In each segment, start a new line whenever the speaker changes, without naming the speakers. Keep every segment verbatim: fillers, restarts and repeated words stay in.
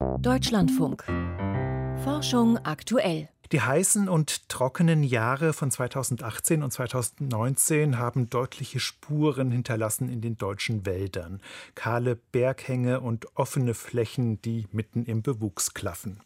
Deutschlandfunk. Forschung aktuell.
Die heißen und trockenen Jahre von zweitausendachtzehn und zweitausendneunzehn haben deutliche Spuren hinterlassen in den deutschen Wäldern. Kahle Berghänge und offene Flächen, die mitten im Bewuchs klaffen.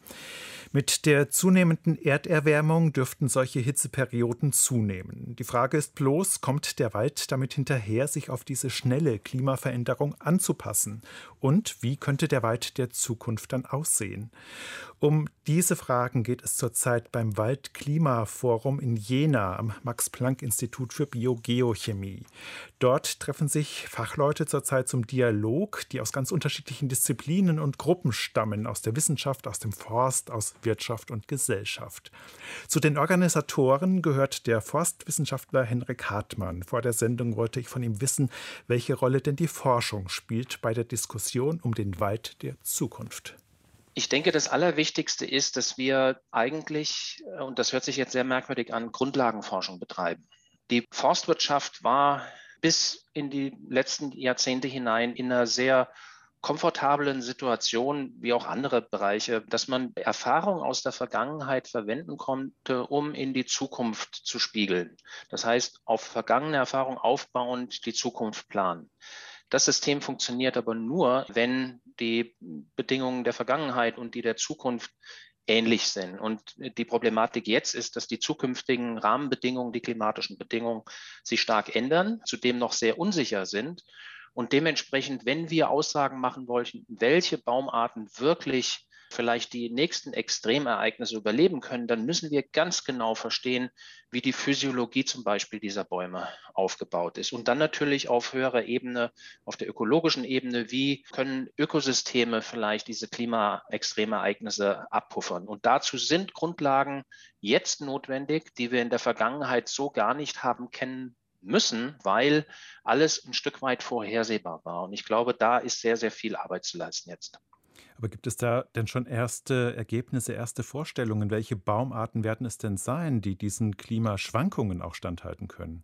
Mit der zunehmenden Erderwärmung dürften solche Hitzeperioden zunehmen. Die Frage ist bloß, kommt der Wald damit hinterher, sich auf diese schnelle Klimaveränderung anzupassen? Und wie könnte der Wald der Zukunft dann aussehen? Um diese Fragen geht es zurzeit beim Wald-Klima-Forum in Jena am Max-Planck-Institut für Biogeochemie. Dort treffen sich Fachleute zurzeit zum Dialog, die aus ganz unterschiedlichen Disziplinen und Gruppen stammen, aus der Wissenschaft, aus dem Forst, aus Wirtschaft und Gesellschaft. Zu den Organisatoren gehört der Forstwissenschaftler Henrik Hartmann. Vor der Sendung wollte ich von ihm wissen, welche Rolle denn die Forschung spielt bei der Diskussion um den Wald der Zukunft.
Ich denke, das Allerwichtigste ist, dass wir eigentlich, und das hört sich jetzt sehr merkwürdig an, Grundlagenforschung betreiben. Die Forstwirtschaft war bis in die letzten Jahrzehnte hinein in einer sehr komfortablen Situation, wie auch andere Bereiche, dass man Erfahrungen aus der Vergangenheit verwenden konnte, um in die Zukunft zu spiegeln. Das heißt, auf vergangene Erfahrungen aufbauend die Zukunft planen. Das System funktioniert aber nur, wenn die Bedingungen der Vergangenheit und die der Zukunft ähnlich sind. Und die Problematik jetzt ist, dass die zukünftigen Rahmenbedingungen, die klimatischen Bedingungen sich stark ändern, zudem noch sehr unsicher sind. Und dementsprechend, wenn wir Aussagen machen wollten, welche Baumarten wirklich vielleicht die nächsten Extremereignisse überleben können, dann müssen wir ganz genau verstehen, wie die Physiologie zum Beispiel dieser Bäume aufgebaut ist. Und dann natürlich auf höherer Ebene, auf der ökologischen Ebene, wie können Ökosysteme vielleicht diese Klimaextremereignisse abpuffern. Und dazu sind Grundlagen jetzt notwendig, die wir in der Vergangenheit so gar nicht haben kennen müssen, weil alles ein Stück weit vorhersehbar war. Und ich glaube, da ist sehr, sehr viel Arbeit zu leisten jetzt.
Aber gibt es da denn schon erste Ergebnisse, erste Vorstellungen? Welche Baumarten werden es denn sein, die diesen Klimaschwankungen auch standhalten können?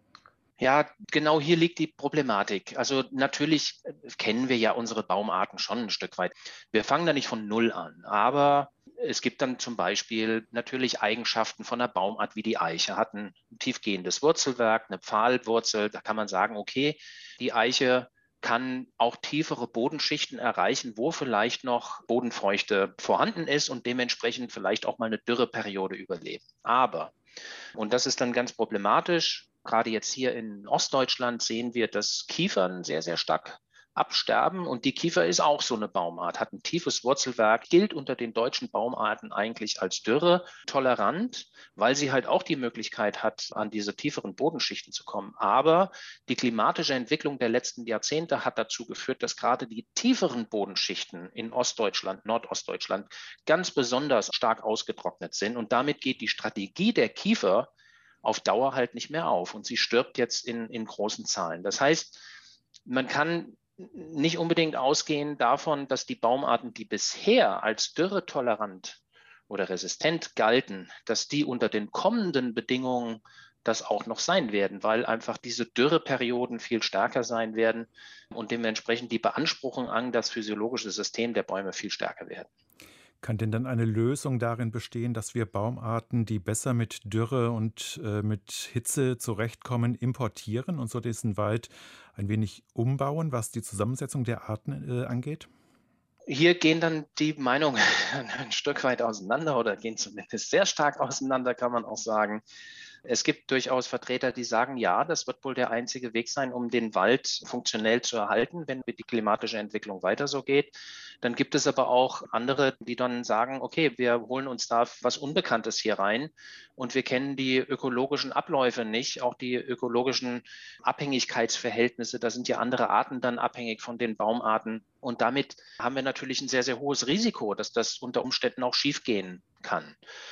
Ja, genau hier liegt die Problematik. Also natürlich kennen wir ja unsere Baumarten schon ein Stück weit. Wir fangen da nicht von Null an, aber es gibt dann zum Beispiel natürlich Eigenschaften von einer Baumart wie die Eiche. Hat ein tiefgehendes Wurzelwerk, eine Pfahlwurzel. Da kann man sagen, okay, die Eiche kann auch tiefere Bodenschichten erreichen, wo vielleicht noch Bodenfeuchte vorhanden ist und dementsprechend vielleicht auch mal eine Dürreperiode überleben. Aber, und das ist dann ganz problematisch, gerade jetzt hier in Ostdeutschland sehen wir, dass Kiefern sehr, sehr stark absterben. Und die Kiefer ist auch so eine Baumart, hat ein tiefes Wurzelwerk, gilt unter den deutschen Baumarten eigentlich als Dürre tolerant, weil sie halt auch die Möglichkeit hat, an diese tieferen Bodenschichten zu kommen. Aber die klimatische Entwicklung der letzten Jahrzehnte hat dazu geführt, dass gerade die tieferen Bodenschichten in Ostdeutschland, Nordostdeutschland ganz besonders stark ausgetrocknet sind. Und damit geht die Strategie der Kiefer auf Dauer halt nicht mehr auf. Und sie stirbt jetzt in, in großen Zahlen. Das heißt, man kann nicht unbedingt ausgehen davon, dass die Baumarten, die bisher als dürretolerant oder resistent galten, dass die unter den kommenden Bedingungen das auch noch sein werden, weil einfach diese Dürreperioden viel stärker sein werden und dementsprechend die Beanspruchung an das physiologische System der Bäume viel stärker werden.
Kann denn dann eine Lösung darin bestehen, dass wir Baumarten, die besser mit Dürre und äh, mit Hitze zurechtkommen, importieren und so diesen Wald ein wenig umbauen, was die Zusammensetzung der Arten äh, angeht?
Hier gehen dann die Meinungen ein Stück weit auseinander oder gehen zumindest sehr stark auseinander, kann man auch sagen. Es gibt durchaus Vertreter, die sagen, ja, das wird wohl der einzige Weg sein, um den Wald funktionell zu erhalten, wenn die klimatische Entwicklung weiter so geht. Dann gibt es aber auch andere, die dann sagen, okay, wir holen uns da was Unbekanntes hier rein und wir kennen die ökologischen Abläufe nicht, auch die ökologischen Abhängigkeitsverhältnisse. Da sind ja andere Arten dann abhängig von den Baumarten. Und damit haben wir natürlich ein sehr, sehr hohes Risiko, dass das unter Umständen auch schiefgehen kann.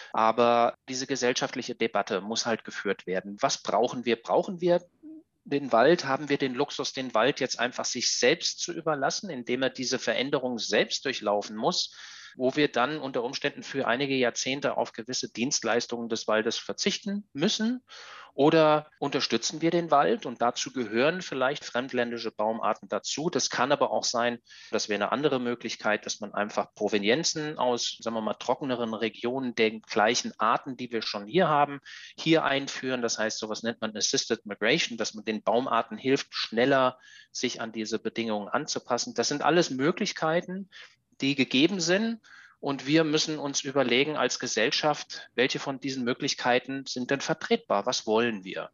Aber diese gesellschaftliche Debatte muss halt geführt werden. Was brauchen wir? Brauchen wir den Wald? Haben wir den Luxus, den Wald jetzt einfach sich selbst zu überlassen, indem er diese Veränderung selbst durchlaufen muss? wo wir dann unter Umständen für einige Jahrzehnte auf gewisse Dienstleistungen des Waldes verzichten müssen? Oder unterstützen wir den Wald? Und dazu gehören vielleicht fremdländische Baumarten dazu. Das kann aber auch sein, das wäre eine andere Möglichkeit, dass man einfach Provenienzen aus, sagen wir mal, trockeneren Regionen der gleichen Arten, die wir schon hier haben, hier einführen. Das heißt, sowas nennt man Assisted Migration, dass man den Baumarten hilft, schneller sich an diese Bedingungen anzupassen. Das sind alles Möglichkeiten, die gegeben sind. Und wir müssen uns überlegen als Gesellschaft, welche von diesen Möglichkeiten sind denn vertretbar? Was wollen wir?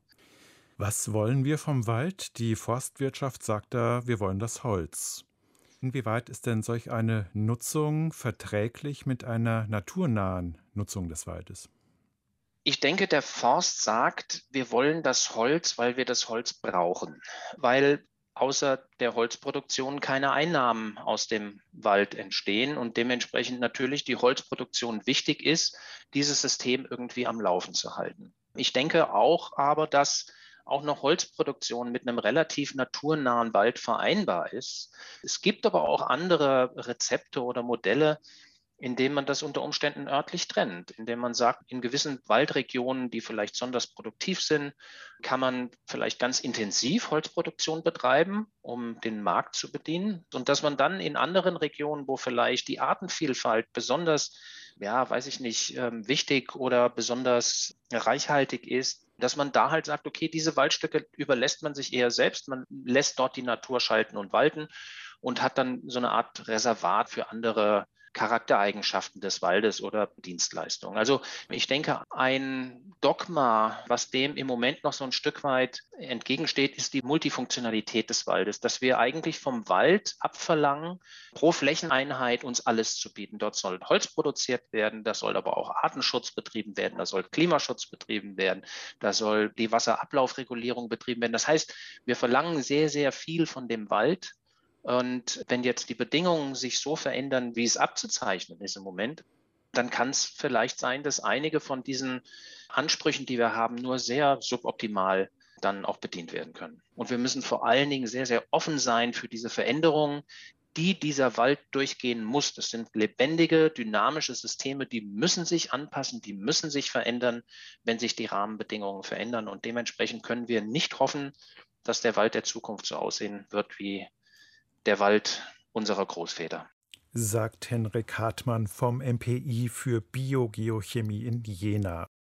Was wollen wir vom Wald? Die Forstwirtschaft sagt da, wir wollen das Holz. Inwieweit ist denn solch eine Nutzung verträglich mit einer naturnahen Nutzung des Waldes?
Ich denke, der Forst sagt, wir wollen das Holz, weil wir das Holz brauchen, weil außer der Holzproduktion keine Einnahmen aus dem Wald entstehen und dementsprechend natürlich die Holzproduktion wichtig ist, dieses System irgendwie am Laufen zu halten. Ich denke auch aber, dass auch noch Holzproduktion mit einem relativ naturnahen Wald vereinbar ist. Es gibt aber auch andere Rezepte oder Modelle, indem man das unter Umständen örtlich trennt, indem man sagt, in gewissen Waldregionen, die vielleicht besonders produktiv sind, kann man vielleicht ganz intensiv Holzproduktion betreiben, um den Markt zu bedienen. Und dass man dann in anderen Regionen, wo vielleicht die Artenvielfalt besonders, ja, weiß ich nicht, wichtig oder besonders reichhaltig ist, dass man da halt sagt, okay, diese Waldstücke überlässt man sich eher selbst, man lässt dort die Natur schalten und walten und hat dann so eine Art Reservat für andere Charaktereigenschaften des Waldes oder Dienstleistungen. Also ich denke, ein Dogma, was dem im Moment noch so ein Stück weit entgegensteht, ist die Multifunktionalität des Waldes, dass wir eigentlich vom Wald abverlangen, pro Flächeneinheit uns alles zu bieten. Dort soll Holz produziert werden, da soll aber auch Artenschutz betrieben werden, da soll Klimaschutz betrieben werden, da soll die Wasserablaufregulierung betrieben werden. Das heißt, wir verlangen sehr, sehr viel von dem Wald. Und wenn jetzt die Bedingungen sich so verändern, wie es abzuzeichnen ist im Moment, dann kann es vielleicht sein, dass einige von diesen Ansprüchen, die wir haben, nur sehr suboptimal dann auch bedient werden können. Und wir müssen vor allen Dingen sehr, sehr offen sein für diese Veränderungen, die dieser Wald durchgehen muss. Das sind lebendige, dynamische Systeme, die müssen sich anpassen, die müssen sich verändern, wenn sich die Rahmenbedingungen verändern. Und dementsprechend können wir nicht hoffen, dass der Wald der Zukunft so aussehen wird wie der Wald unserer Großväter.
Sagt Henrik Hartmann vom M P I für Biogeochemie in Jena.